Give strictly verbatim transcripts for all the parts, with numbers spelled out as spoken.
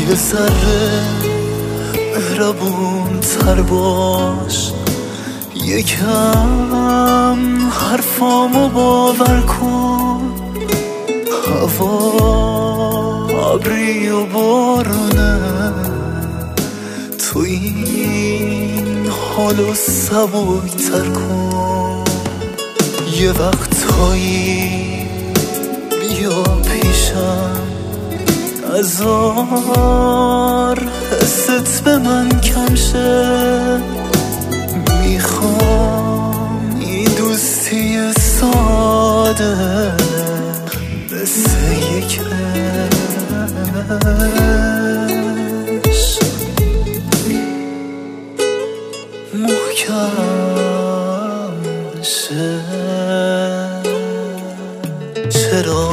یه ذره مهربون تر باش، یکم حرفامو باور کن. هوا ابری و بارونه، تو این حالو سبک تر کن. یه وقتایی بیا پیشم، نذار حست به من کم شه. میخوام این دوستی ساده مثل یک عشق محکم شه. چرا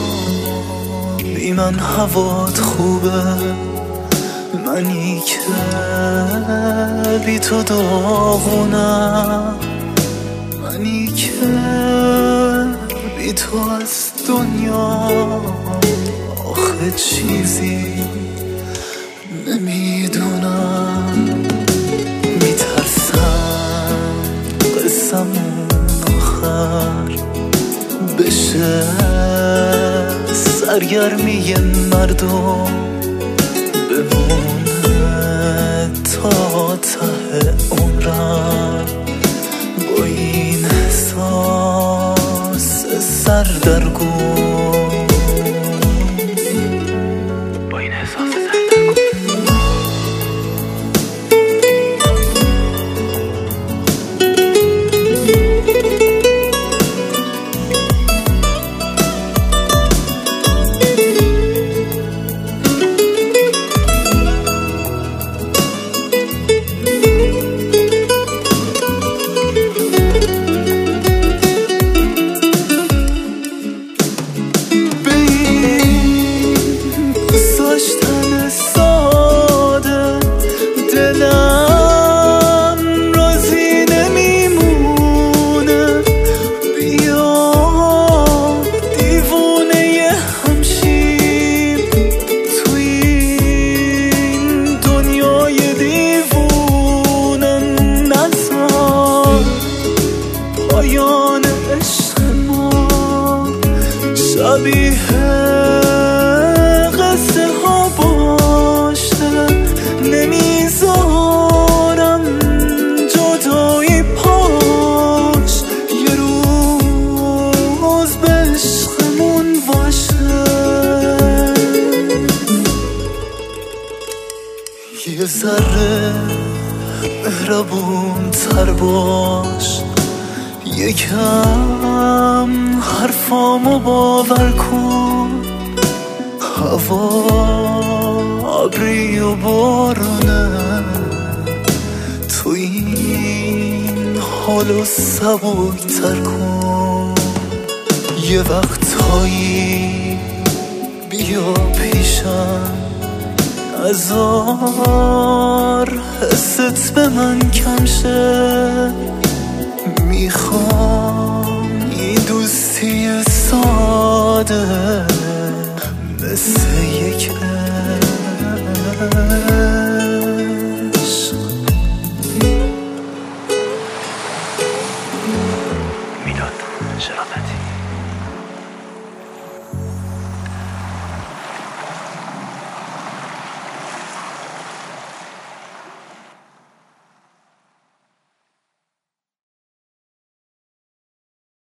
بی من هوات خوبه، منی که بی تو داغونم، منی که بی تو از دنیا آخه چیزی نمیدونم. میترسم قسمون آخر بشه سرگرمی مردم، بمونه تا ته عمرم با این احساس سردرگم. با این احساس پایان عشق ما شبیه قصه ها باشه. نمیذارم جدایی پاش یه روز به عشقمون باشه. یه ذره مهربون تر باش، یکم حرفامو باور کن. هوا ابری و بارونه، تو این حالو سبک تر کن. یه وقتایی بیا پیشم، نذار حست به من کم شه. میخوام این دوستی ساده مثل یک